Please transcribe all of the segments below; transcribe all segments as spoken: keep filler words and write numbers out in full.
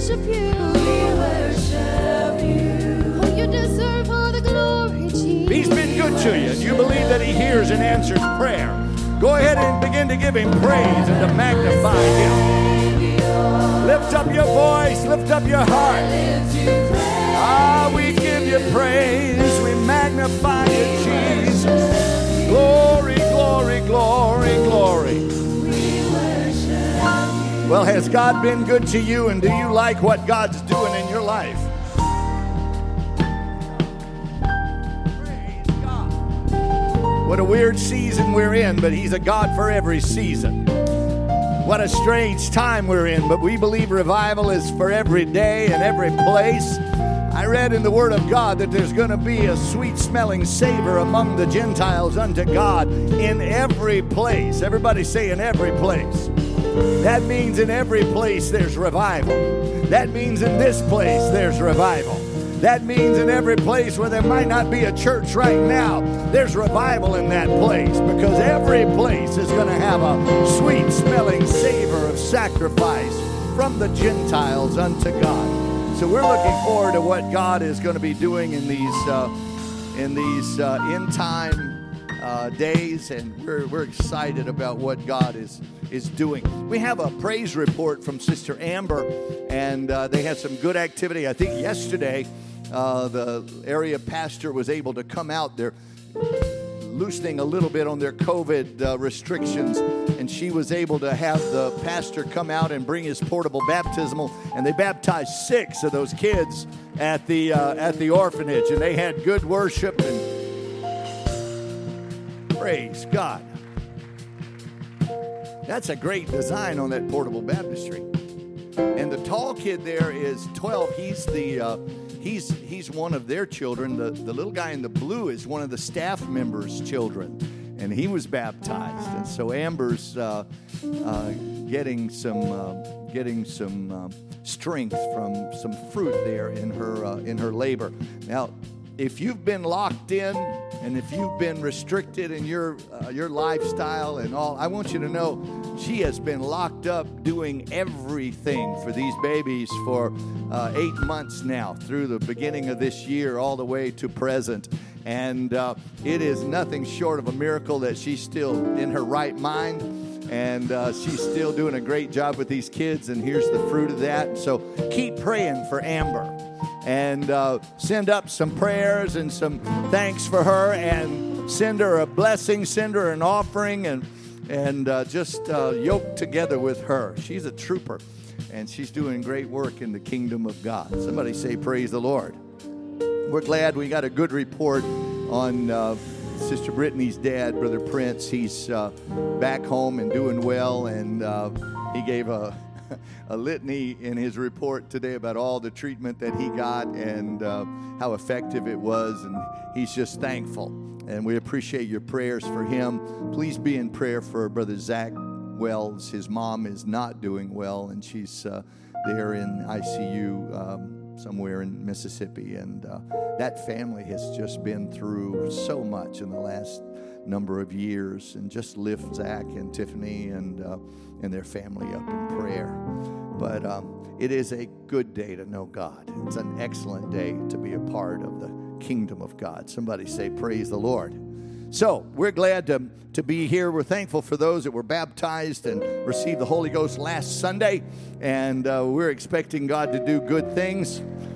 worship you. We worship you. Oh, you deserve all the glory, Jesus. He's been good to you, and you believe that he hears and answers prayer. Go ahead and begin to give him praise and to magnify him. Lift up your voice, lift up your heart. Ah, we give you praise, we magnify you, Jesus. Glory, glory, glory, glory. Well, has God been good to you, and do you like what God's doing in your life? Praise God. What a weird season we're in, but he's a God for every season. What a strange time we're in, but we believe revival is for every day and every place. I read in the Word of God that there's going to be a sweet-smelling savor among the Gentiles unto God in every place. Everybody say in every place. That means in every place there's revival. That means in this place there's revival. That means in every place where there might not be a church right now, there's revival in that place, because every place is going to have a sweet-smelling savor of sacrifice from the Gentiles unto God. So we're looking forward to what God is going to be doing in these uh, in these uh, end-time uh, days, and we're we're excited about what God is is doing. We have a praise report from Sister Amber, and uh, they had some good activity. I think yesterday uh, the area pastor was able to come out there, loosening a little bit on their COVID uh, restrictions, and she was able to have the pastor come out and bring his portable baptismal, and they baptized six of those kids at the uh, at the orphanage, and they had good worship, and praise God. That's a great design on that portable baptistry. And the tall kid there is twelve. He's the uh, he's he's one of their children. The the little guy in the blue is one of the staff members' children, and he was baptized. And so Amber's uh, uh, getting some uh, getting some uh, strength from some fruit there in her uh, in her labor. Now, if you've been locked in and if you've been restricted in your uh, your lifestyle and all, I want you to know she has been locked up doing everything for these babies for uh, eight months now, through the beginning of this year all the way to present. And uh, it is nothing short of a miracle that she's still in her right mind. And uh, she's still doing a great job with these kids, and here's the fruit of that. So keep praying for Amber, and uh, send up some prayers and some thanks for her, and send her a blessing, send her an offering, and and uh, just uh, yoke together with her. She's a trooper, and she's doing great work in the kingdom of God. Somebody say, praise the Lord. We're glad we got a good report on uh, Sister Brittany's dad, Brother Prince. He's uh, back home and doing well, and uh, he gave a a litany in his report today about all the treatment that he got and uh, how effective it was, and he's just thankful. And we appreciate your prayers for him. Please be in prayer for Brother Zach Wells. His mom is not doing well, and she's uh, there in I C U um, somewhere in Mississippi. And uh, that family has just been through so much in the last number of years. And just lift Zach and Tiffany and uh, and their family up in prayer. But um, it is a good day to know God. It's an excellent day to be a part of the kingdom of God. Somebody say, praise the Lord. So we're glad to, to be here. We're thankful for those that were baptized and received the Holy Ghost last Sunday. And uh, we're expecting God to do good things.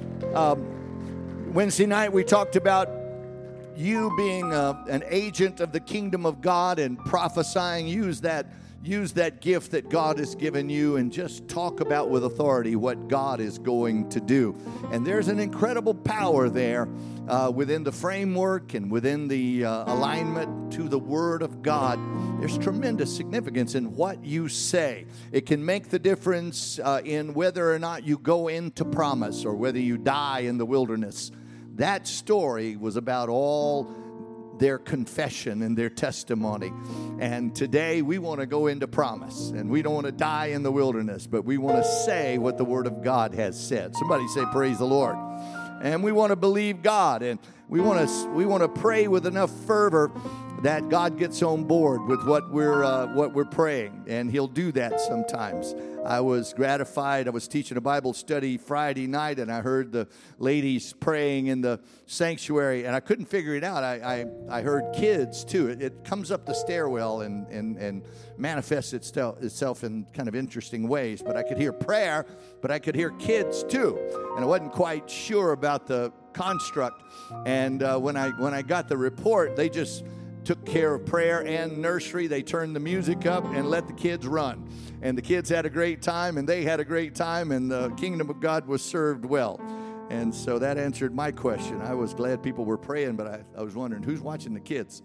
Um, Wednesday night we talked about you being uh, an agent of the kingdom of God and prophesying. Use that Use that gift that God has given you and just talk about with authority what God is going to do. And there's an incredible power there uh, within the framework and within the uh, alignment to the Word of God. There's tremendous significance in what you say. It can make the difference uh, in whether or not you go into promise or whether you die in the wilderness. That story was about all their confession and their testimony. And today we want to go into promise, and we don't want to die in the wilderness, but we want to say what the Word of God has said. Somebody say, praise the Lord. And we want to believe God, and we want to we want to pray with enough fervor that God gets on board with what we're uh, what we're praying, and He'll do that sometimes. I was gratified. I was teaching a Bible study Friday night, and I heard the ladies praying in the sanctuary, and I couldn't figure it out. I I, I heard kids too. It, it comes up the stairwell and and and manifests itself itself in kind of interesting ways. But I could hear prayer, but I could hear kids too, and I wasn't quite sure about the construct. And uh, when I when I got the report, they just took care of prayer and nursery. They turned the music up and let the kids run. And the kids had a great time, and they had a great time, and the kingdom of God was served well. And so that answered my question. I was glad people were praying, but I, I was wondering, who's watching the kids?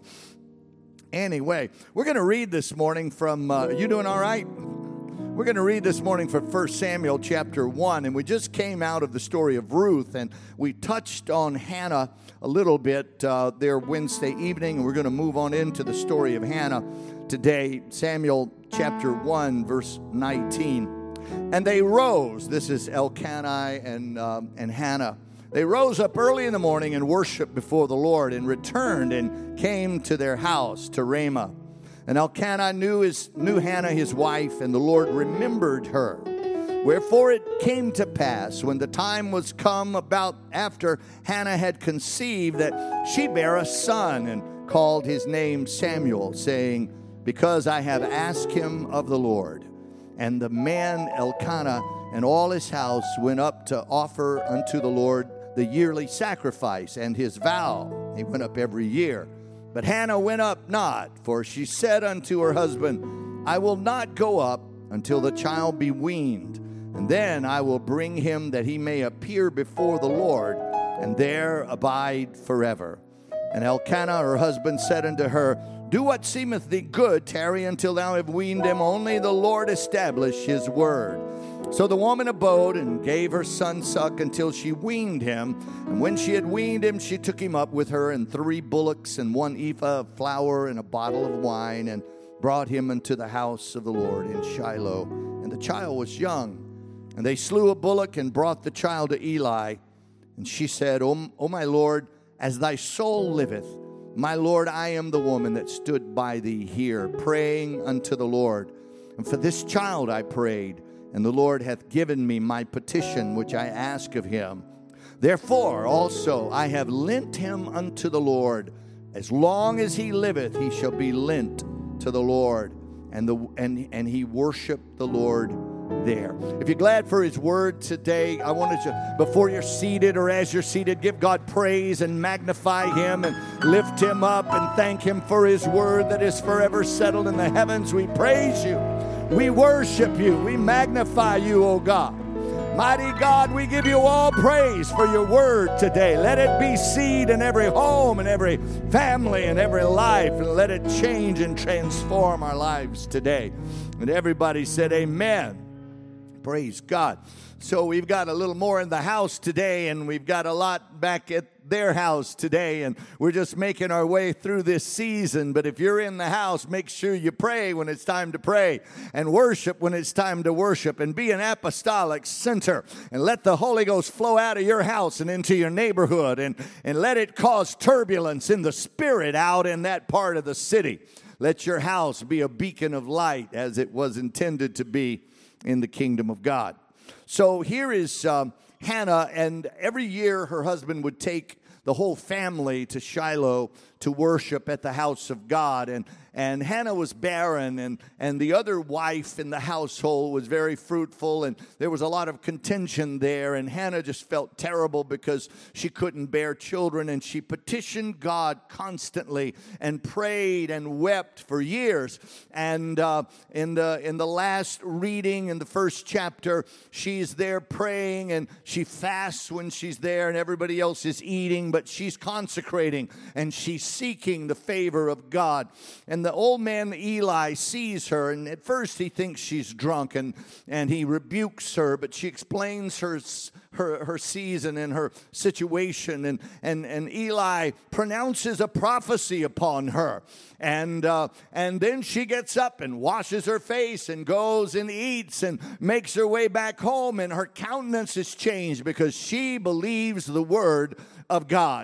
Anyway, we're going to read this morning from, uh, you doing all right? We're going to read this morning from First Samuel chapter one, and we just came out of the story of Ruth, and we touched on Hannah a little bit uh, there Wednesday evening, and we're going to move on into the story of Hannah today. Samuel chapter one, verse nineteen. And they rose, this is Elkanah and, um, and Hannah. They rose up early in the morning and worshiped before the Lord, and returned and came to their house, to Ramah. And Elkanah knew, his, knew Hannah his wife, and the Lord remembered her. Wherefore it came to pass, when the time was come about after Hannah had conceived, that she bare a son, and called his name Samuel, saying, Because I have asked him of the Lord. And the man Elkanah and all his house went up to offer unto the Lord the yearly sacrifice and his vow. He went up every year. But Hannah went up not, for she said unto her husband, I will not go up until the child be weaned, and then I will bring him that he may appear before the Lord, and there abide forever. And Elkanah her husband said unto her, Do what seemeth thee good, tarry until thou have weaned him, only the Lord establish his word. So the woman abode and gave her son suck until she weaned him. And when she had weaned him, she took him up with her, and three bullocks and one ephah of flour and a bottle of wine, and brought him into the house of the Lord in Shiloh. And the child was young. And they slew a bullock and brought the child to Eli. And she said, O, o my Lord, as thy soul liveth, my Lord, I am the woman that stood by thee here, praying unto the Lord. And for this child I prayed, and the Lord hath given me my petition which I ask of him. Therefore also I have lent him unto the Lord. As long as he liveth, he shall be lent to the Lord. And, the, and, and he worshiped the Lord there. If you're glad for his word today, I wanted to, before you're seated or as you're seated, give God praise and magnify him and lift him up and thank him for his word that is forever settled in the heavens. We praise you. We worship you. We magnify you, O God. Mighty God, we give you all praise for your word today. Let it be seed in every home and every family and every life, and let it change and transform our lives today. And everybody said amen. Praise God. So we've got a little more in the house today, and we've got a lot back at their house today, and we're just making our way through this season. But if you're in the house, make sure you pray when it's time to pray, and worship when it's time to worship, and be an apostolic center, and let the Holy Ghost flow out of your house and into your neighborhood, and, and let it cause turbulence in the spirit out in that part of the city. Let your house be a beacon of light as it was intended to be in the kingdom of God. So here is um, Hannah, and every year her husband would take the whole family to Shiloh to worship at the house of God. And, and Hannah was barren, and, and the other wife in the household was very fruitful, and there was a lot of contention there. And Hannah just felt terrible because she couldn't bear children, and she petitioned God constantly and prayed and wept for years. And uh, in the in the last reading in the first chapter, she's there praying, and she fasts when she's there, and everybody else is eating, but she's consecrating, and she's seeking the favor of God. And the old man Eli sees her, and at first he thinks she's drunk, and, and he rebukes her, but she explains her her, her season and her situation, and, and, and Eli pronounces a prophecy upon her. And, uh, and then she gets up and washes her face and goes and eats and makes her way back home, and her countenance is changed because she believes the word of God.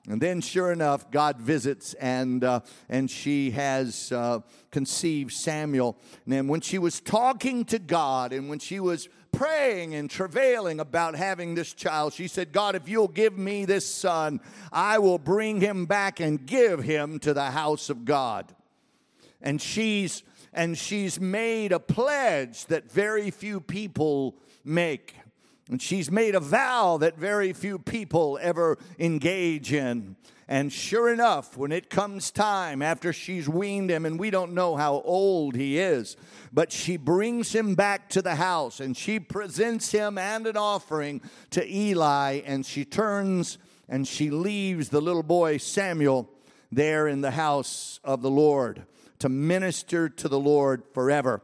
And then, sure enough, God visits, and uh, and she has uh, conceived Samuel. And then when she was talking to God, and when she was praying and travailing about having this child, she said, God, if you'll give me this son, I will bring him back and give him to the house of God. And she's and she's made a pledge that very few people make. And she's made a vow that very few people ever engage in. And sure enough, when it comes time after she's weaned him, and we don't know how old he is, but she brings him back to the house, and she presents him and an offering to Eli, and she turns and she leaves the little boy Samuel there in the house of the Lord to minister to the Lord forever.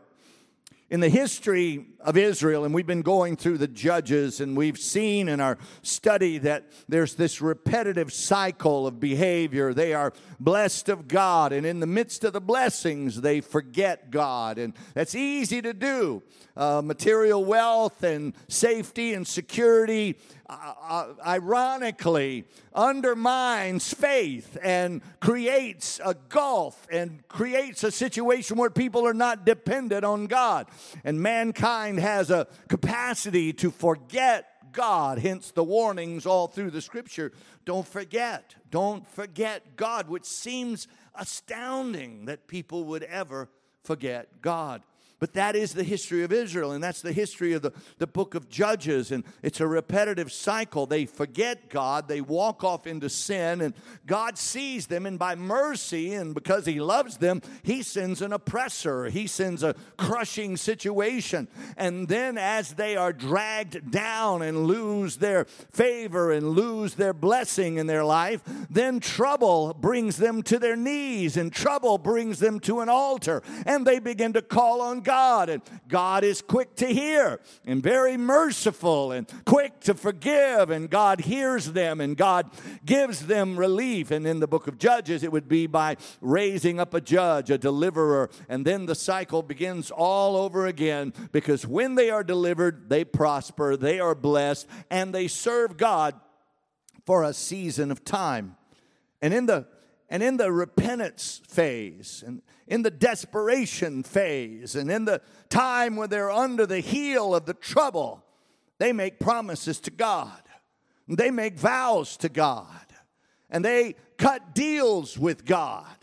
In the history of Israel, and we've been going through the Judges, and we've seen in our study that there's this repetitive cycle of behavior. They are blessed of God, and in the midst of the blessings, they forget God, and that's easy to do. Uh, material wealth and safety and security, uh, uh, ironically, undermines faith and creates a gulf and creates a situation where people are not dependent on God. And mankind has a capacity to forget God, hence the warnings all through the Scripture. Don't forget, don't forget God, which seems astounding that people would ever forget God. But that is the history of Israel, and that's the history of the, the book of Judges, and it's a repetitive cycle. They forget God, they walk off into sin, and God sees them, and by mercy, and because He loves them, He sends an oppressor. He sends a crushing situation, and then as they are dragged down and lose their favor and lose their blessing in their life, then trouble brings them to their knees, and trouble brings them to an altar, and they begin to call on God. God, and God is quick to hear and very merciful and quick to forgive, and God hears them and God gives them relief. And in the book of Judges, it would be by raising up a judge, a deliverer, and then the cycle begins all over again, because when they are delivered, they prosper, they are blessed, and they serve God for a season of time. And in the And in the repentance phase, and in the desperation phase, and in the time when they're under the heel of the trouble, they make promises to God. They make vows to God. And they cut deals with God.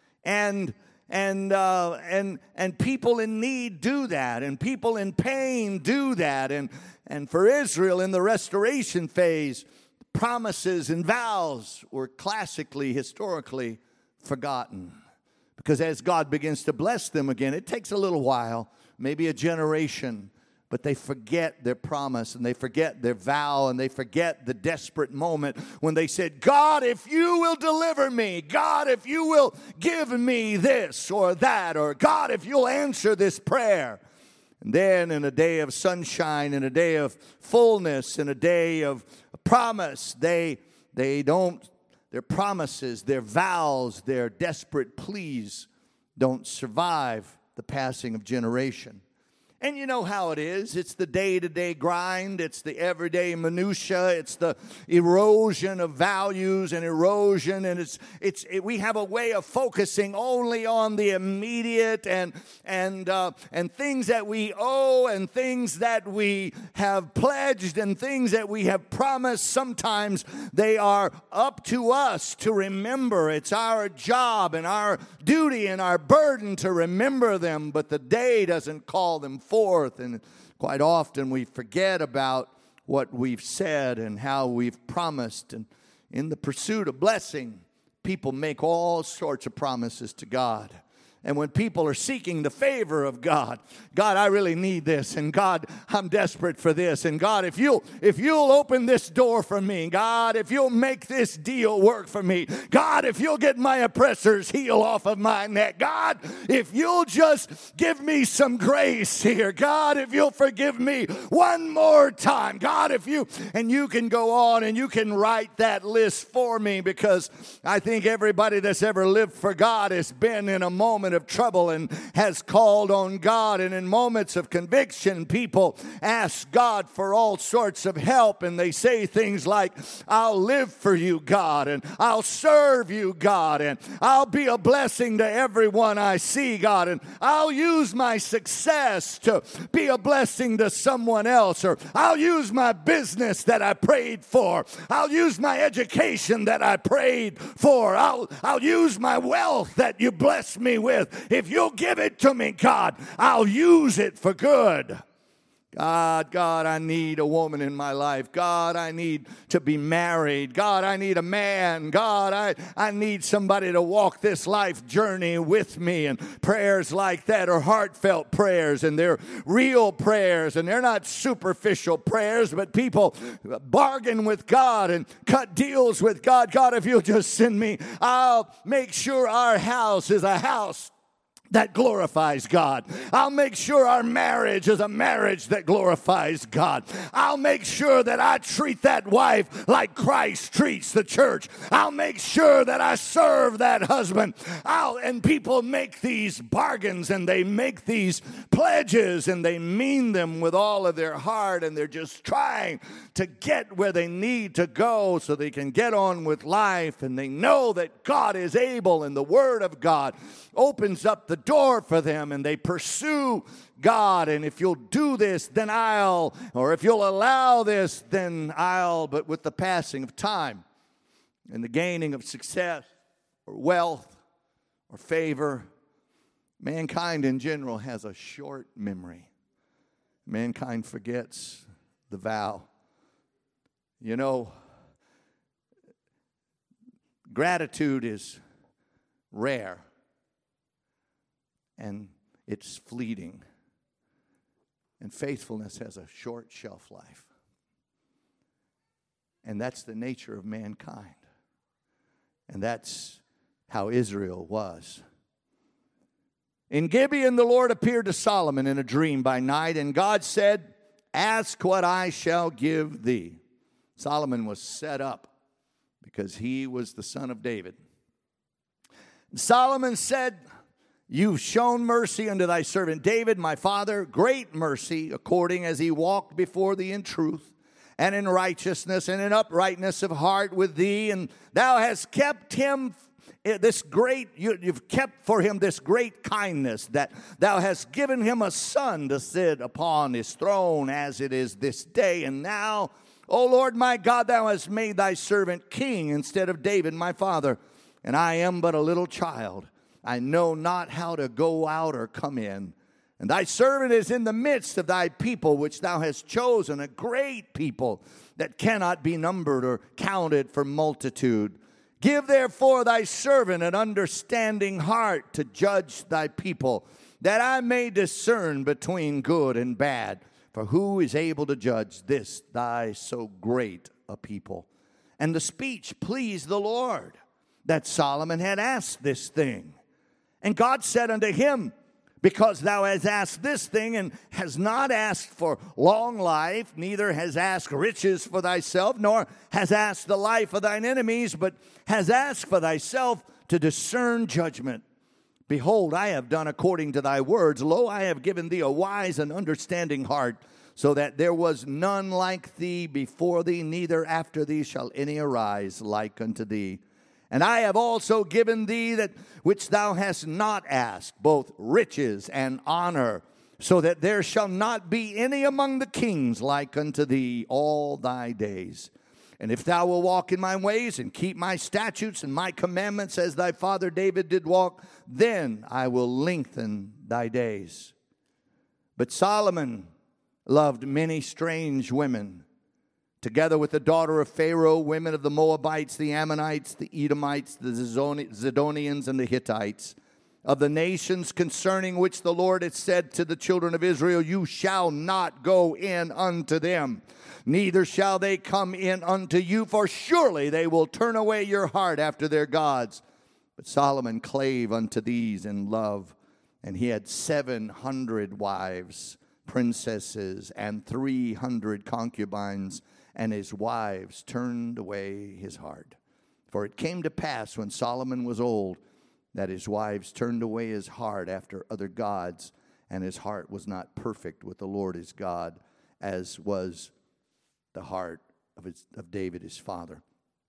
And and uh, and and people in need do that, and people in pain do that. And and for Israel in the restoration phase, promises and vows were classically, historically forgotten. Because as God begins to bless them again, it takes a little while, maybe a generation, but they forget their promise, and they forget their vow, and they forget the desperate moment when they said, God, if you will deliver me, God, if you will give me this or that, or God, if you'll answer this prayer. And then in a day of sunshine, in a day of fullness, in a day of promise, they they don't, their promises, their vows, their desperate pleas don't survive the passing of generation. And you know how it is. It's the day-to-day grind. It's the everyday minutia. It's the erosion of values and erosion. And it's it's it, we have a way of focusing only on the immediate and and uh, and things that we owe and things that we have pledged and things that we have promised. Sometimes they are up to us to remember. It's our job and our duty and our burden to remember them. But the day doesn't call them forth, and quite often we forget about what we've said and how we've promised. And in the pursuit of blessing, people make all sorts of promises to God. And when people are seeking the favor of God, God, I really need this, and God, I'm desperate for this, and God, if you'll if you'll open this door for me, God, if you'll make this deal work for me, God, if you'll get my oppressor's heel off of my neck, God, if you'll just give me some grace here, God, if you'll forgive me one more time, God, if you, and you can go on and you can write that list for me, because I think everybody that's ever lived for God has been in a moment moment of trouble and has called on God. And in moments of conviction, people ask God for all sorts of help. And they say things like, I'll live for you, God. And I'll serve you, God. And I'll be a blessing to everyone I see, God. And I'll use my success to be a blessing to someone else. Or I'll use my business that I prayed for. I'll use my education that I prayed for. I'll, I'll use my wealth that you blessed me with. If you'll give it to me, God, I'll use it for good. God, God, I need a woman in my life. God, I need to be married. God, I need a man. God, I, I need somebody to walk this life journey with me. And prayers like that are heartfelt prayers, and they're real prayers, and they're not superficial prayers, but people bargain with God and cut deals with God. God, if you'll just send me, I'll make sure our house is a house that glorifies God. I'll make sure our marriage is a marriage that glorifies God. I'll make sure that I treat that wife like Christ treats the church. I'll make sure that I serve that husband. I'll, and people make these bargains and they make these pledges and they mean them with all of their heart, and they're just trying to get where they need to go so they can get on with life, and they know that God is able and the Word of God opens up the door for them, and they pursue God. And if you'll do this, then I'll, or if you'll allow this, then I'll. But with the passing of time and the gaining of success or wealth or favor, mankind in general has a short memory. Mankind forgets the vow. You know, gratitude is rare. And it's fleeting. And faithfulness has a short shelf life. And that's the nature of mankind. And that's how Israel was. In Gibeon, the Lord appeared to Solomon in a dream by night, and God said, ask what I shall give thee. Solomon was set up because he was the son of David. And Solomon said, you've shown mercy unto thy servant David, my father, great mercy, according as he walked before thee in truth and in righteousness and in uprightness of heart with thee. And thou hast kept him this great, you, you've kept for him this great kindness, that thou hast given him a son to sit upon his throne as it is this day. And now, O Lord my God, thou hast made thy servant king instead of David my father. And I am but a little child. I know not how to go out or come in. And thy servant is in the midst of thy people, which thou hast chosen, a great people that cannot be numbered or counted for multitude. Give therefore thy servant an understanding heart to judge thy people, that I may discern between good and bad. For who is able to judge this thy so great a people? And the speech pleased the Lord, that Solomon had asked this thing. And God said unto him, because thou hast asked this thing, and hast not asked for long life, neither has asked riches for thyself, nor has asked the life of thine enemies, but has asked for thyself to discern judgment. Behold, I have done according to thy words. Lo, I have given thee a wise and understanding heart, so that there was none like thee before thee, neither after thee shall any arise like unto thee. And I have also given thee that which thou hast not asked, both riches and honor, so that there shall not be any among the kings like unto thee all thy days. And if thou wilt walk in my ways and keep my statutes and my commandments as thy father David did walk, then I will lengthen thy days. But Solomon loved many strange women, together with the daughter of Pharaoh, women of the Moabites, the Ammonites, the Edomites, the Zidonians, and the Hittites, of the nations concerning which the Lord had said to the children of Israel, you shall not go in unto them, neither shall they come in unto you, for surely they will turn away your heart after their gods. But Solomon clave unto these in love, and he had seven hundred wives, princesses, and three hundred concubines, and his wives turned away his heart. For it came to pass when Solomon was old, that his wives turned away his heart after other gods, and his heart was not perfect with the Lord his God, as was the heart of, his, of David his father.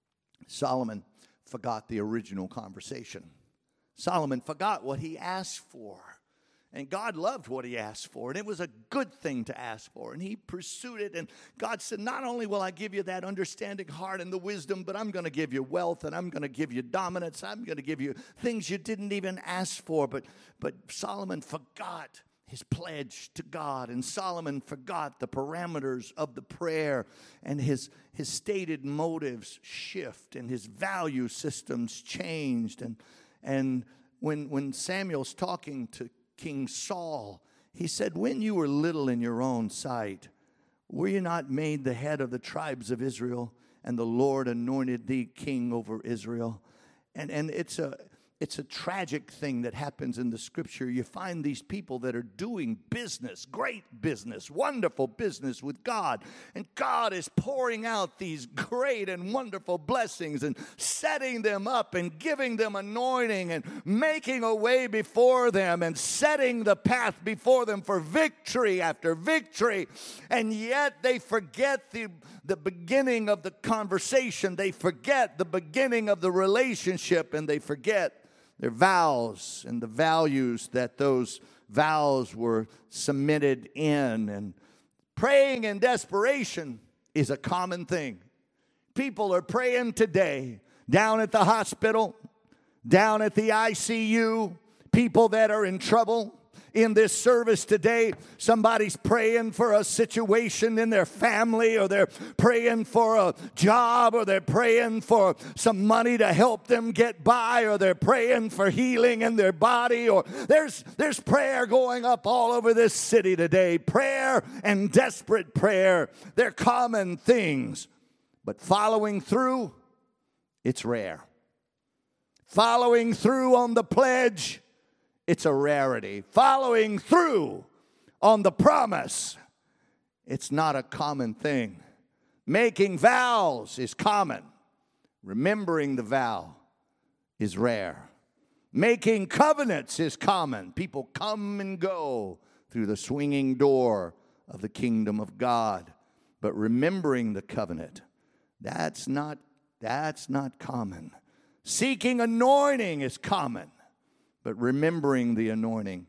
Solomon forgot the original conversation. Solomon forgot what he asked for. And God loved what he asked for, and it was a good thing to ask for. And he pursued it, and God said, not only will I give you that understanding heart and the wisdom, but I'm going to give you wealth, and I'm going to give you dominance. I'm going to give you things you didn't even ask for. But, but Solomon forgot his pledge to God, and Solomon forgot the parameters of the prayer, and his, his stated motives shift, and his value systems changed. And, and when, when Samuel's talking to King Saul, he said, when you were little in your own sight, were you not made the head of the tribes of Israel, and the Lord anointed thee king over Israel? And and it's a it's a tragic thing that happens in the scripture. You find these people that are doing business, great business, wonderful business with God. And God is pouring out these great and wonderful blessings and setting them up and giving them anointing and making a way before them and setting the path before them for victory after victory. And yet they forget the, the beginning of the conversation. They forget the beginning of the relationship, and they forget their vows and the values that those vows were submitted in. And praying in desperation is a common thing. People are praying today down at the hospital, down at the I C U, people that are in trouble. In this service today, somebody's praying for a situation in their family, or they're praying for a job, or they're praying for some money to help them get by, or they're praying for healing in their body, or there's there's prayer going up all over this city today. Prayer and desperate prayer, they're common things. But following through, it's rare. Following through on the pledge, it's a rarity. Following through on the promise, it's not a common thing. Making vows is common. Remembering the vow is rare. Making covenants is common. People come and go through the swinging door of the kingdom of God. But remembering the covenant, that's not, that's not common. Seeking anointing is common. But remembering the anointing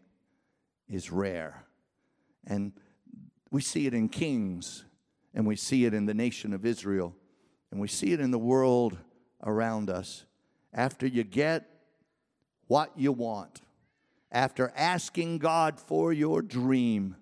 is rare. And we see it in kings, and we see it in the nation of Israel, and we see it in the world around us. After you get what you want, after asking God for your dream,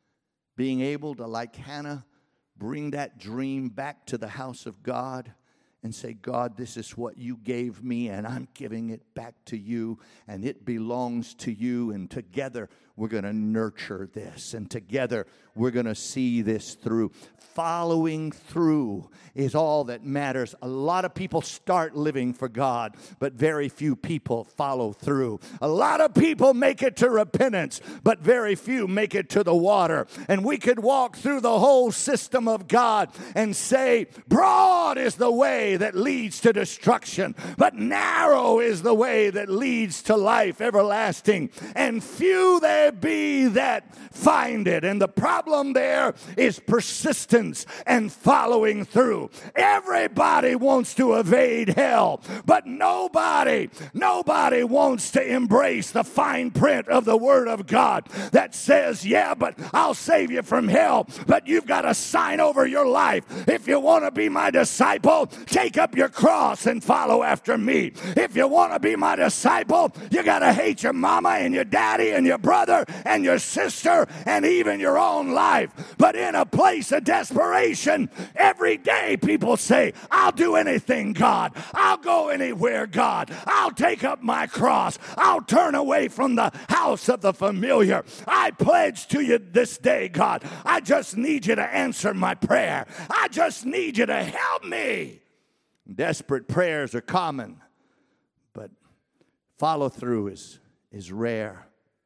being able to, like Hannah, bring that dream back to the house of God and say, God, this is what you gave me, and I'm giving it back to you, and it belongs to you, and together we're going to nurture this, and together we're going to see this through. Following through is all that matters. A lot of people start living for God, but very few people follow through. A lot of people make it to repentance, but very few make it to the water. And we could walk through the whole system of God and say, broad is the way that leads to destruction, but narrow is the way that leads to life everlasting, and few there be that find it. And the problem there is persistence and following through. Everybody wants to evade hell, but nobody, nobody wants to embrace the fine print of the Word of God that says, yeah, but I'll save you from hell, but you've got to sign over your life. If you want to be my disciple, take up your cross and follow after me. If you want to be my disciple, you got to hate your mama and your daddy and your brother and your sister and even your own life. But in a place of desperation, every day people say, I'll do anything, God. I'll go anywhere, God. I'll take up my cross. I'll turn away from the house of the familiar. I pledge to you this day, God. I just need you to answer my prayer. I just need you to help me. Desperate prayers are common, but follow through is, is rare.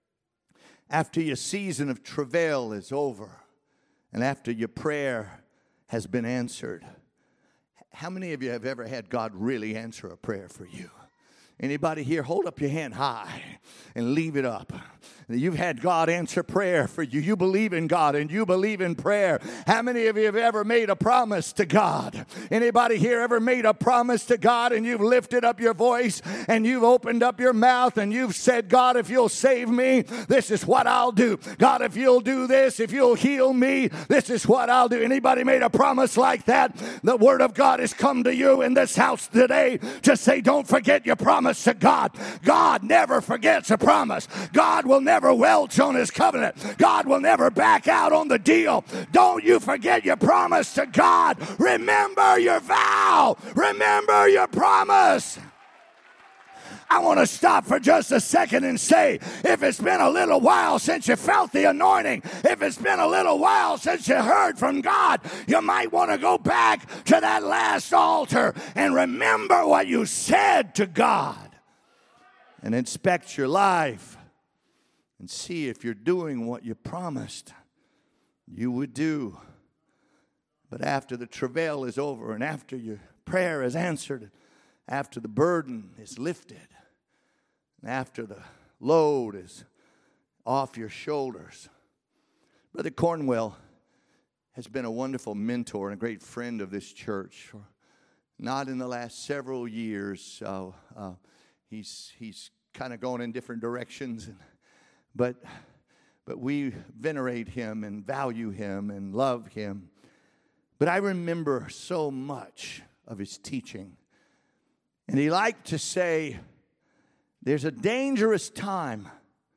After your season of travail is over, and after your prayer has been answered, how many of you have ever had God really answer a prayer for you? Anybody here, hold up your hand high and leave it up. You've had God answer prayer for you. You believe in God and you believe in prayer. How many of you have ever made a promise to God? Anybody here ever made a promise to God and you've lifted up your voice and you've opened up your mouth and you've said, God, if you'll save me, this is what I'll do. God, if you'll do this, if you'll heal me, this is what I'll do. Anybody made a promise like that? The word of God has come to you in this house today to say, don't forget your promise to God. God never forgets a promise. God will never welch on his covenant. God will never back out on the deal. Don't you forget your promise to God. Remember your vow. Remember your promise. I want to stop for just a second and say, if it's been a little while since you felt the anointing, if it's been a little while since you heard from God, you might want to go back to that last altar and remember what you said to God and inspect your life and see if you're doing what you promised you would do. But after the travail is over and after your prayer is answered, after the burden is lifted, and after the load is off your shoulders, Brother Cornwell has been a wonderful mentor and a great friend of this church. Not in the last several years. Uh, uh, he's he's kind of going in different directions, and, but but we venerate him and value him and love him. But I remember so much of his teaching. And he liked to say, there's a dangerous time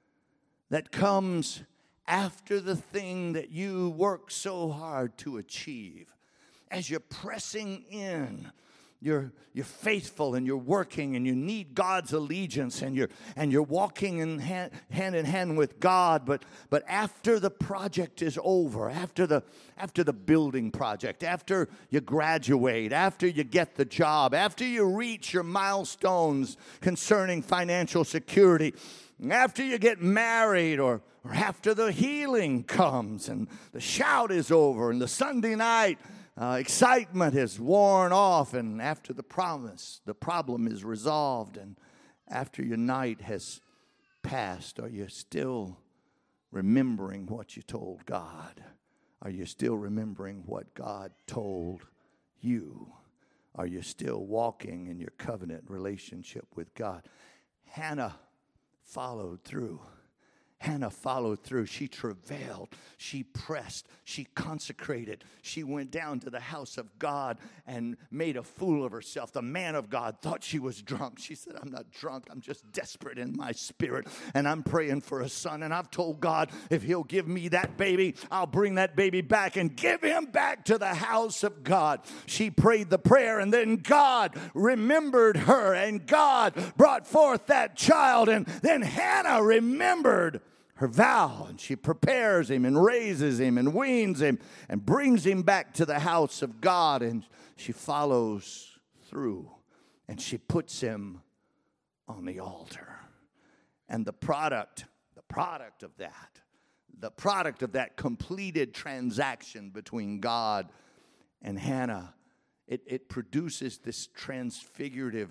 that comes after the thing that you work so hard to achieve. As you're pressing in, you're, you're faithful and you're working and you need God's allegiance and you're, and you're walking in hand, hand in hand with God. But, but after the project is over, after the, after the building project, after you graduate, after you get the job, after you reach your milestones concerning financial security, after you get married, or, or after the healing comes and the shout is over and the Sunday night uh, excitement is worn off, and after the promise, the problem is resolved, and after your night has passed, are you still remembering what you told God? Are you still remembering what God told you? Are you still walking in your covenant relationship with God? Hannah followed through. Hannah followed through. She travailed. She pressed. She consecrated. She went down to the house of God and made a fool of herself. The man of God thought she was drunk. She said, I'm not drunk. I'm just desperate in my spirit. And I'm praying for a son. And I've told God, if he'll give me that baby, I'll bring that baby back and give him back to the house of God. She prayed the prayer, and then God remembered her, and God brought forth that child. And then Hannah remembered her vow, and she prepares him and raises him and weans him and brings him back to the house of God, and she follows through and she puts him on the altar. And the product, the product of that, the product of that completed transaction between God and Hannah, it, it produces this transfigurative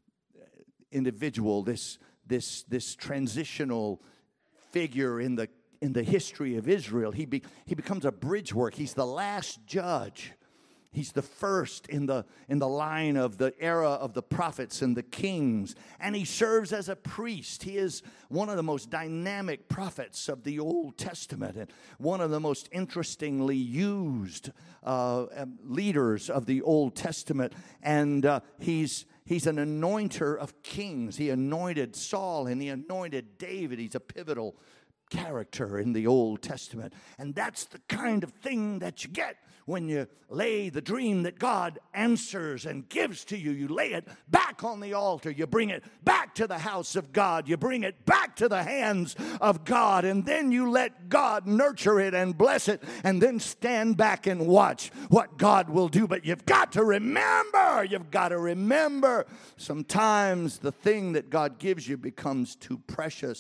individual, this, this, this transitional figure in the in the history of Israel. He be, he becomes a bridge work. He's the last judge. He's the first in the in the line of the era of the prophets and the kings, and he serves as a priest. He is one of the most dynamic prophets of the Old Testament and one of the most interestingly used uh, leaders of the Old Testament. And uh, he's He's an anointer of kings. He anointed Saul and he anointed David. He's a pivotal character in the Old Testament. And that's the kind of thing that you get when you lay the dream that God answers and gives to you. You lay it back on the altar. You bring it back to the house of God. You bring it back to the hands of God. And then you let God nurture it and bless it. And then stand back and watch what God will do. But you've got to remember, you've got to remember, sometimes the thing that God gives you becomes too precious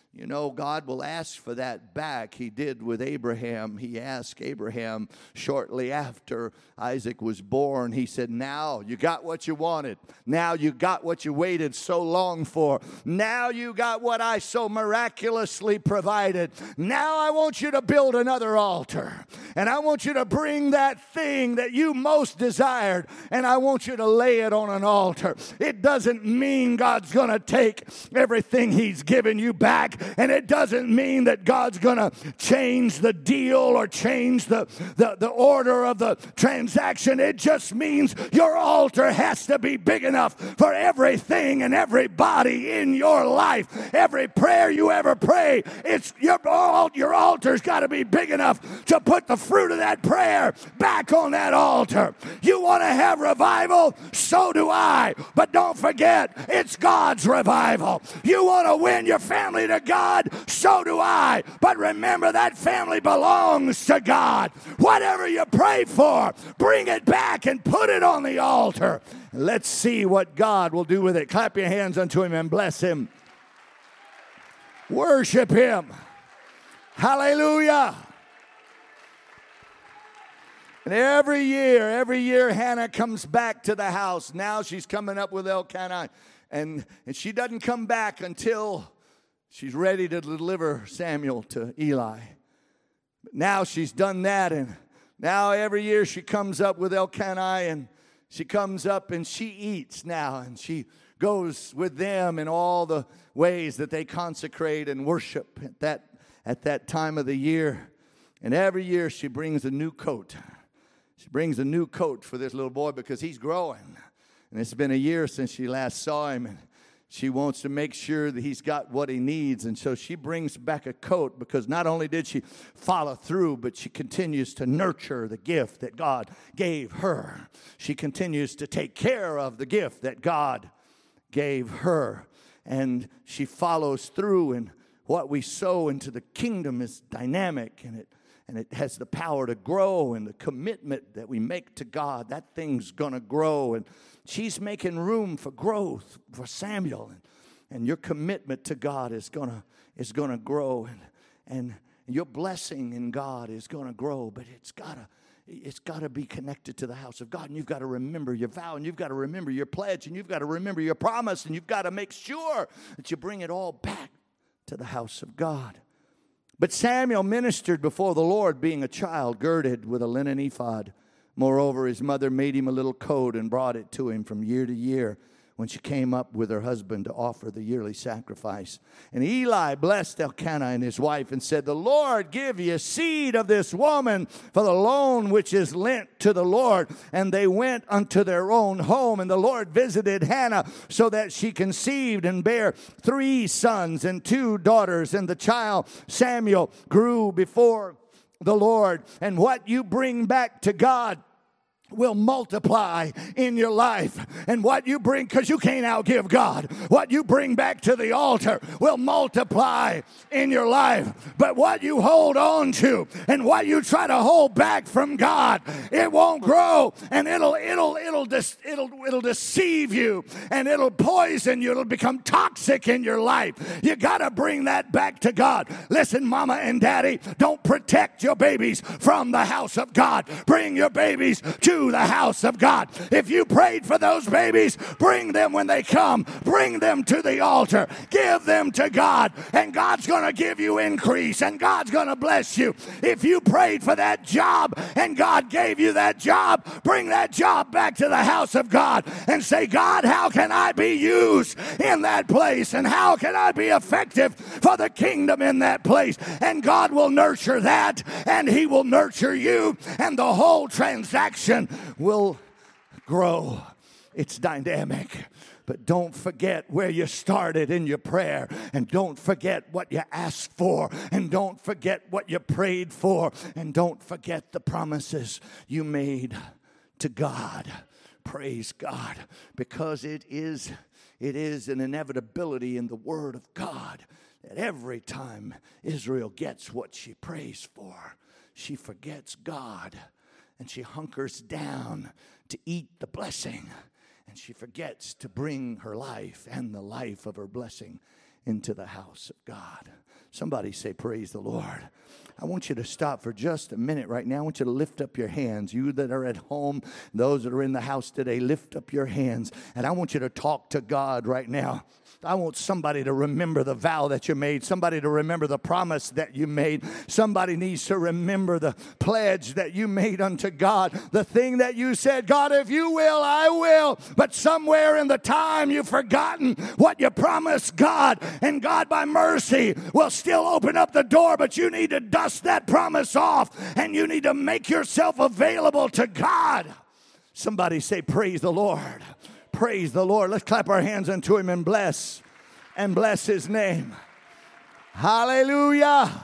You know, God will ask for that back. He did with Abraham. He asked Abraham shortly after Isaac was born. He said, now you got what you wanted. Now you got what you waited so long for. Now you got what I so miraculously provided. Now I want you to build another altar. And I want you to bring that thing that you most desired, and I want you to lay it on an altar. It doesn't mean God's going to take everything He's given you back. And it doesn't mean that God's going to change the deal or change the, the, the order of the transaction. It just means your altar has to be big enough for everything and everybody in your life. Every prayer you ever pray, it's your, your altar's got to be big enough to put the fruit of that prayer back on that altar. You want to have revival? So do I. But don't forget, it's God's revival. You want to win your family to God? So do I. But remember, that family belongs to God. Whatever you pray for, bring it back and put it on the altar. Let's see what God will do with it. Clap your hands unto Him and bless Him. Worship Him. Hallelujah. And every year, every year, Hannah comes back to the house. Now she's coming up with Elkanah. And, and she doesn't come back until she's ready to deliver Samuel to Eli. But now she's done that, and now every year she comes up with Elkanah, and she comes up and she eats now, and she goes with them in all the ways that they consecrate and worship at that, at that time of the year. And every year she brings a new coat. She brings a new coat for this little boy because he's growing. And it's been a year since she last saw him, and she wants to make sure that he's got what he needs. And so she brings back a coat because not only did she follow through, but she continues to nurture the gift that God gave her. She continues to take care of the gift that God gave her. And she follows through, and what we sow into the kingdom is dynamic, and it and it has the power to grow, and the commitment that we make to God, that thing's going to grow. And she's making room for growth for Samuel, and, and your commitment to God is going to is going to grow, and and your blessing in God is going to grow, but it's got to It's got to be connected to the house of God. And you've got to remember your vow, and you've got to remember your pledge, and you've got to remember your promise, and you've got to make sure that you bring it all back to the house of God. But Samuel ministered before the Lord, being a child, girded with a linen ephod. Moreover, his mother made him a little coat and brought it to him from year to year, when she came up with her husband to offer the yearly sacrifice. And Eli blessed Elkanah and his wife and said, the Lord give you seed of this woman for the loan which is lent to the Lord. And they went unto their own home, and the Lord visited Hannah so that she conceived and bare three sons and two daughters. And the child Samuel grew before the Lord. And what you bring back to God will multiply in your life. And what you bring, because you can't outgive God, what you bring back to the altar will multiply in your life. But what you hold on to and what you try to hold back from God, it won't grow, and it'll it'll it'll dis, it'll it'll deceive you, and it'll poison you. It'll become toxic in your life. You got to bring that back to God. Listen, mama and daddy, don't protect your babies from the house of God. Bring your babies to the house of God. If you prayed for those babies, bring them when they come. Bring them to the altar. Give them to God, and God's going to give you increase, and God's going to bless you. If you prayed for that job and God gave you that job, bring that job back to the house of God and say, God, how can I be used in that place, and how can I be effective for the kingdom in that place? And God will nurture that, and He will nurture you, and the whole transaction will grow. It's dynamic. But don't forget where you started in your prayer, and don't forget what you asked for, and don't forget what you prayed for, and don't forget the promises you made to God. Praise God, because it is it is an inevitability in the Word of God that every time Israel gets what she prays for, she forgets God. And she hunkers down to eat the blessing. And she forgets to bring her life and the life of her blessing into the house of God. Somebody say, praise the Lord. I want you to stop for just a minute right now. I want you to lift up your hands. You that are at home, those that are in the house today, lift up your hands. And I want you to talk to God right now. I want somebody to remember the vow that you made. Somebody to remember the promise that you made. Somebody needs to remember the pledge that you made unto God. The thing that you said, God, if you will, I will. But somewhere in the time you've forgotten what you promised God. And God, by mercy, will still open up the door. But you need to dust that promise off. And you need to make yourself available to God. Somebody say, praise the Lord. Praise the Lord. Let's clap our hands unto him and bless and bless his name. Hallelujah.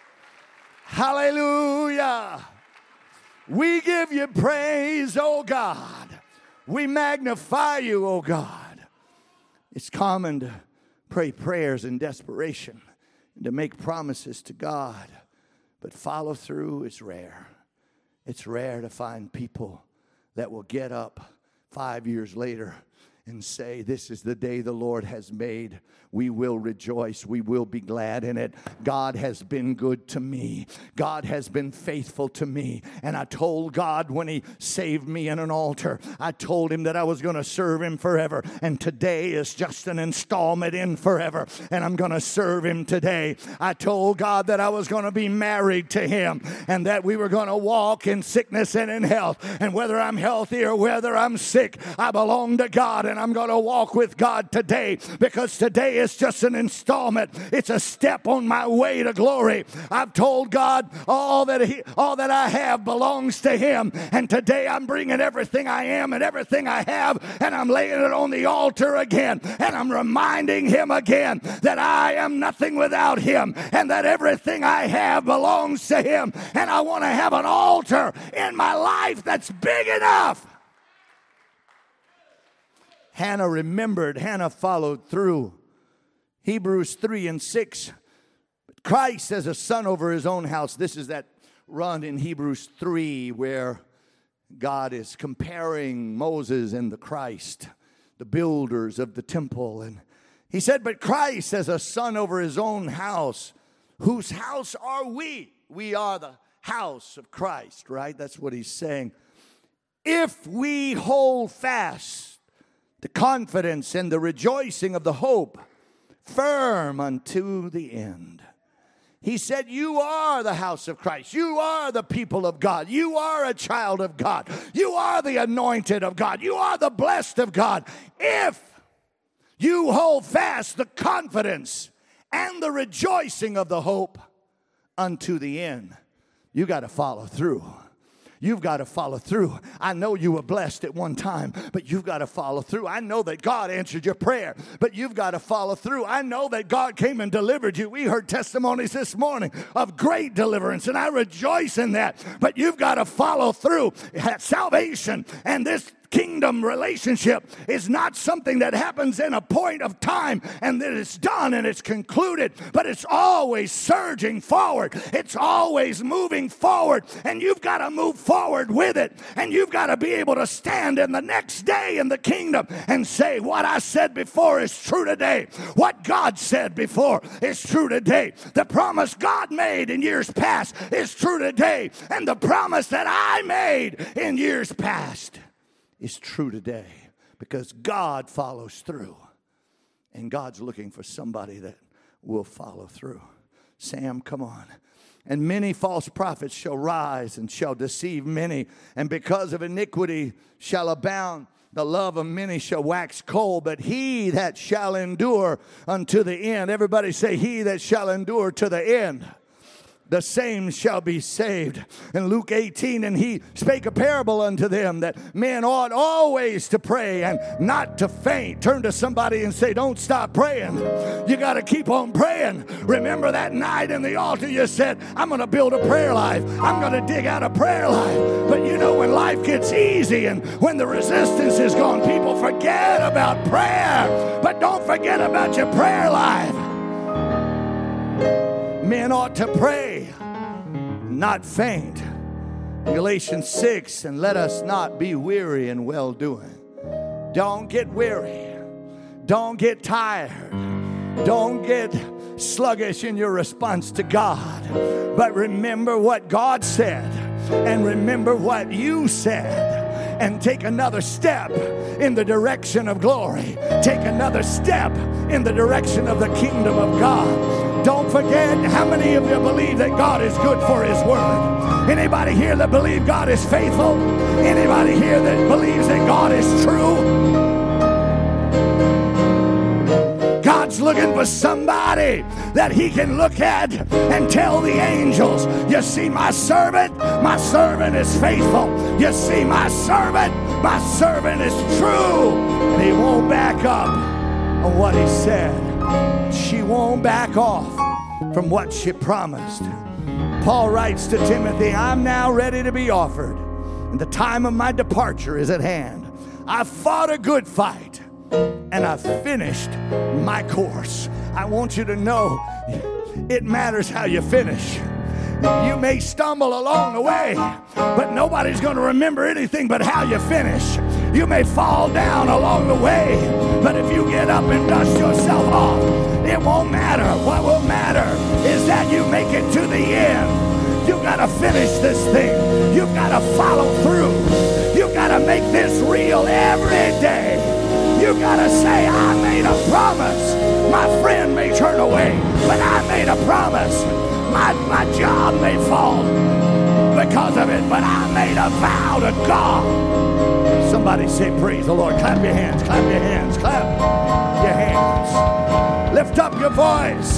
Hallelujah. We give you praise, oh God. We magnify you, oh God. It's common to pray prayers in desperation and to make promises to God, but follow through is rare. It's rare to find people that will get up five years later and say, this is the day the Lord has made. We will rejoice. We will be glad in it. God has been good to me. God has been faithful to me. And I told God when he saved me in an altar, I told him that I was going to serve him forever. And today is just an installment in forever. And I'm going to serve him today. I told God that I was going to be married to him and that we were going to walk in sickness and in health. And whether I'm healthy or whether I'm sick, I belong to God. And I'm going to walk with God today, because today is just an installment. It's a step on my way to glory. I've told God all that he, all that I have belongs to him. And today I'm bringing everything I am and everything I have, and I'm laying it on the altar again. And I'm reminding him again that I am nothing without him, and that everything I have belongs to him. And I want to have an altar in my life that's big enough. Hannah remembered. Hannah followed through. Hebrews three and six. Christ as a son over his own house. This is that run in Hebrews three where God is comparing Moses and the Christ, the builders of the temple. And he said, but Christ as a son over his own house. Whose house are we? We are the house of Christ, right? That's what he's saying. If we hold fast the confidence and the rejoicing of the hope firm unto the end. He said, you are the house of Christ. You are the people of God. You are a child of God. You are the anointed of God. You are the blessed of God. If you hold fast the confidence and the rejoicing of the hope unto the end, you got to follow through. You've got to follow through. I know you were blessed at one time, but you've got to follow through. I know that God answered your prayer, but you've got to follow through. I know that God came and delivered you. We heard testimonies this morning of great deliverance, and I rejoice in that. But you've got to follow through. Salvation and this kingdom relationship is not something that happens in a point of time and that it's done and it's concluded, but it's always surging forward. It's always moving forward, and you've got to move forward with it, and you've got to be able to stand in the next day in the kingdom and say, what I said before is true today. What God said before is true today. The promise God made in years past is true today, and the promise that I made in years past is true today, because God follows through, and God's looking for somebody that will follow through. Sam, come on. And many false prophets shall rise and shall deceive many, and because of iniquity shall abound. The love of many shall wax cold, but he that shall endure unto the end. Everybody say, he that shall endure to the end, the same shall be saved. In Luke eighteen, and he spake a parable unto them that men ought always to pray and not to faint. Turn to somebody and say, don't stop praying. You got to keep on praying. Remember that night in the altar you said, I'm going to build a prayer life. I'm going to dig out a prayer life. But you know, when life gets easy and when the resistance is gone, people forget about prayer. But don't forget about your prayer life. Men ought to pray, not faint. Galatians six, and let us not be weary in well-doing. Don't get weary. Don't get tired. Don't get sluggish in your response to God, but remember what God said and remember what you said, and take another step in the direction of glory. Take another step in the direction of the kingdom of God. Don't forget, how many of you believe that God is good for his word? Anybody here that believe God is faithful? Anybody here that believes that God is true? God's looking for somebody that he can look at and tell the angels, you see my servant, my servant is faithful. You see my servant, my servant is true. And he won't back up on what he said. She won't back off from what she promised. Paul writes to Timothy, I'm now ready to be offered, and the time of my departure is at hand. I've fought a good fight, and I've finished my course. I want you to know it matters how you finish. You may stumble along the way, but nobody's going to remember anything but how you finish. You may fall down along the way, but if you get up and dust yourself off, it won't matter. What will matter is that you make it to the end. You've got to finish this thing. You've got to follow through. You've got to make this real every day. You gotta say, I made a promise. My friend may turn away, but I made a promise. My, my job may fall because of it, but I made a vow to God. Somebody say, praise the Lord. Clap your hands, clap your hands, clap your hands. Lift up your voice.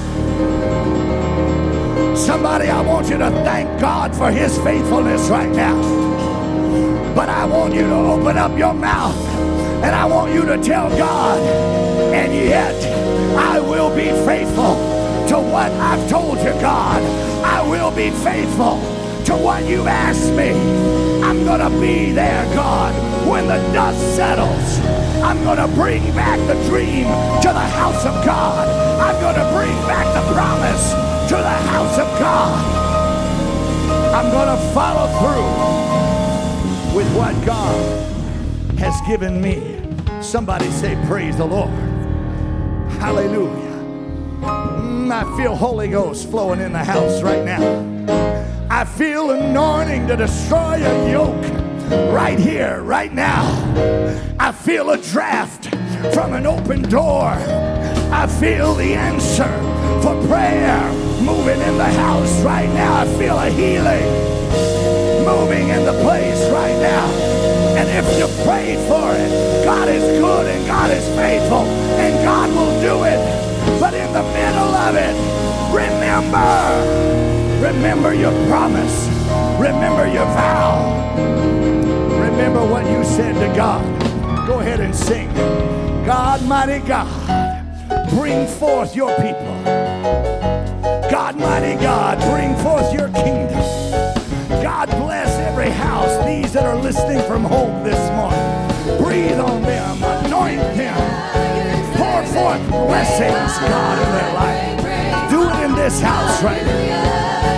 Somebody, I want you to thank God for his faithfulness right now. But I want you to open up your mouth. And I want you to tell God, and yet I will be faithful to what I've told you, God. I will be faithful to what you've asked me. I'm going to be there, God, when the dust settles. I'm going to bring back the dream to the house of God. I'm going to bring back the promise to the house of God. I'm going to follow through with what God has given me. Somebody say, praise the Lord. Hallelujah. Mm, I feel Holy Ghost flowing in the house right now. I feel anointing to destroy a yoke right here, right now. I feel a draft from an open door. I feel the answer for prayer moving in the house right now. I feel a healing moving in the place right now. And if you prayed for it, God is good and God is faithful and God will do it. But in the middle of it, remember, remember your promise. Remember your vow. Remember what you said to God. Go ahead and sing. God, mighty God, bring forth your people. God, mighty God, bring forth your kingdom. God bless every house, these that are listening from home this morning. Breathe on them, anoint them, pour forth blessings, God, in their life. Do it in this house right now.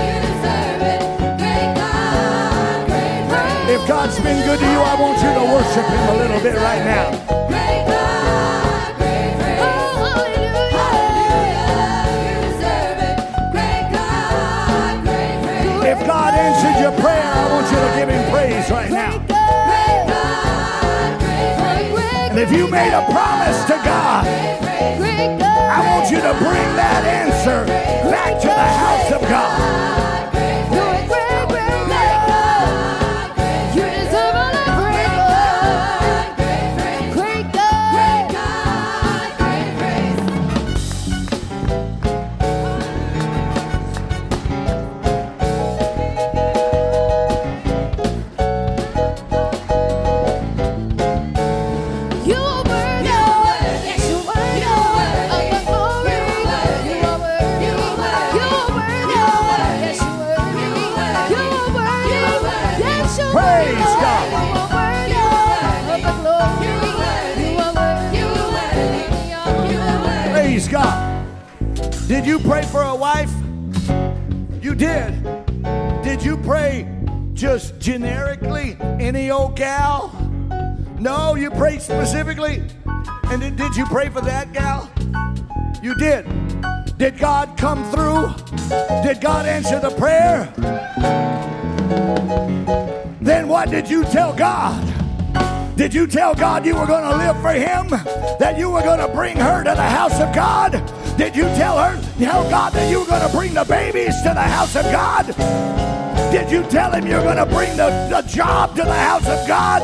If God's been good to you, I want you to worship him a little bit right now. If God answered your prayer, I want you to give him praise right now. And if you made a promise to God, I want you to bring that answer back to the house of God. Did you pray for a wife? You did. Did you pray just generically, any old gal? No, you prayed specifically. And did, did you pray for that gal? You did. Did God come through? Did God answer the prayer? Then what did you tell God? Did you tell God you were going to live for Him? That you were going to bring her to the house of God? Did you tell her, tell God that you were going to bring the babies to the house of God? Did you tell Him you're going to bring the, the job to the house of God?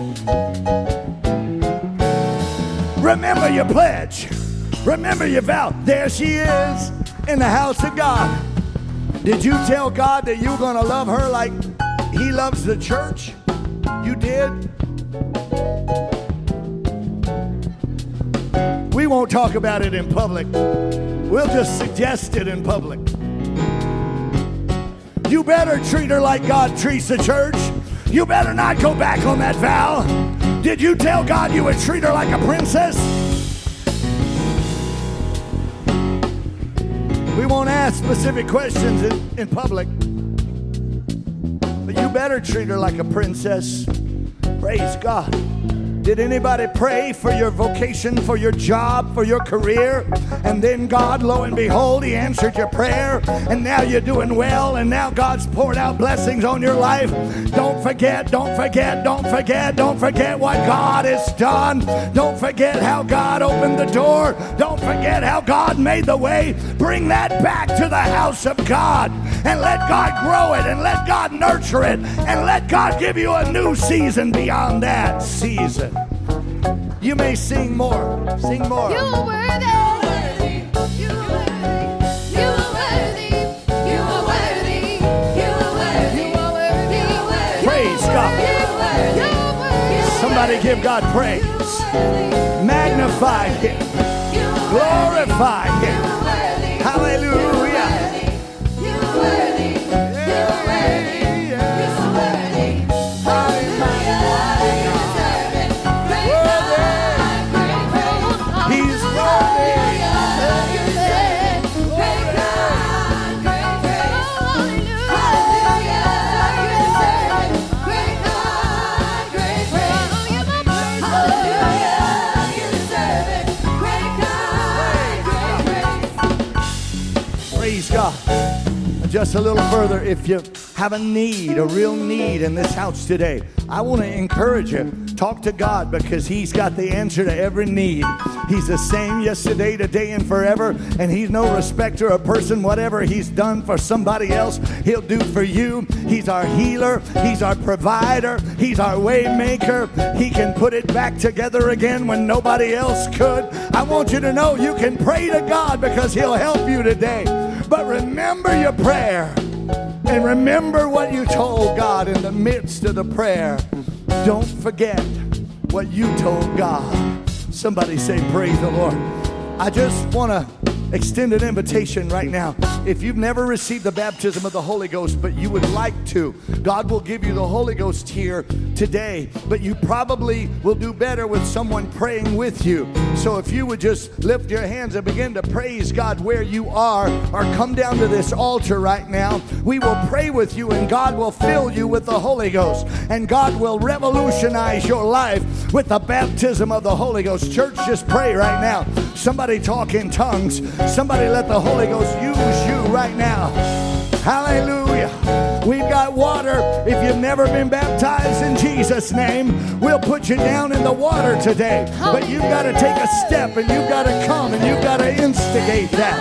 Remember your pledge. Remember your vow. There she is in the house of God. Did you tell God that you were going to love her like He loves the church? You did? We won't talk about it in public. We'll just suggest it in public. You better treat her like God treats the church. You better not go back on that vow. Did you tell God you would treat her like a princess? We won't ask specific questions in, in public. But you better treat her like a princess. Praise God. Did anybody pray for your vocation, for your job, for your career? And then God, lo and behold, He answered your prayer. And now you're doing well. And now God's poured out blessings on your life. Don't forget, don't forget, don't forget, don't forget what God has done. Don't forget how God opened the door. Don't forget how God made the way. Bring that back to the house of God. And let God grow it. And let God nurture it. And let God give you a new season beyond that season. You may sing more. Sing more. You are worthy. You are worthy. You are worthy. You are worthy. You are worthy. You are worthy. Praise God. You are worthy. Somebody give God praise. Magnify Him. Glorify Him. Hallelujah. You are worthy. You are worthy. You are worthy. Hallelujah. You deserve it. Great God, great God. He's worthy. You deserve it. Great God, great grace. Hallelujah. You deserve it. Great God, great grace. Hallelujah. You deserve it. Great God, great grace. Praise God. Just a little further, if you have a need, a real need in this house today, I want to encourage you. Talk to God because He's got the answer to every need. He's the same yesterday, today, and forever. And He's no respecter of person. Whatever He's done for somebody else, He'll do for you. He's our healer. He's our provider. He's our way maker. He can put it back together again when nobody else could. I want you to know you can pray to God because He'll help you today. But remember your prayer. And remember what you told God in the midst of the prayer. Don't forget what you told God. Somebody say, praise the Lord. I just want to extend an invitation right now. If you've never received the baptism of the Holy Ghost, but you would like to, God will give you the Holy Ghost here today. But you probably will do better with someone praying with you. So if you would just lift your hands and begin to praise God where you are, or come down to this altar right now, we will pray with you and God will fill you with the Holy Ghost. And God will revolutionize your life with the baptism of the Holy Ghost. Church, just pray right now. Somebody talk in tongues. Somebody let the Holy Ghost use you right now. Hallelujah. We've got water. If you've never been baptized in Jesus' name, we'll put you down in the water today. But you've got to take a step and you've got to come and you've got to instigate that.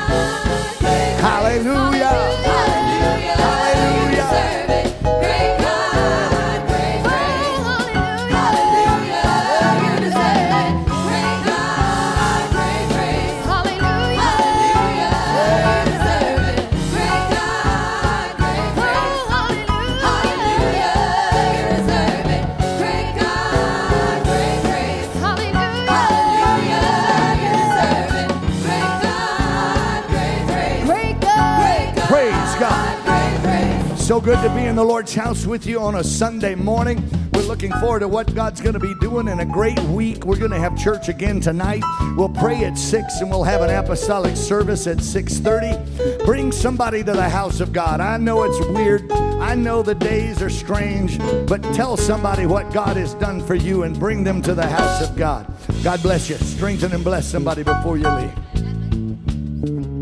Hallelujah. Hallelujah. Hallelujah. Great God, great grace. Hallelujah. You deserve it. Great God, great grace. Hallelujah. You deserve it. Great God, great grace. Hallelujah. You deserve it. Great God, great grace. Hallelujah. You deserve it. Great God, great grace. Great God. Praise God. Great grace. So good to be in the Lord's house with you on a Sunday morning. We're looking forward to what God's going to be doing in a great week. We're going to have church again tonight. We'll pray at six and we'll have an apostolic service at six thirty. Bring somebody to the house of God. I know it's weird. I know the days are strange, but tell somebody what God has done for you and bring them to the house of God. God bless you. Strengthen and bless somebody before you leave. you.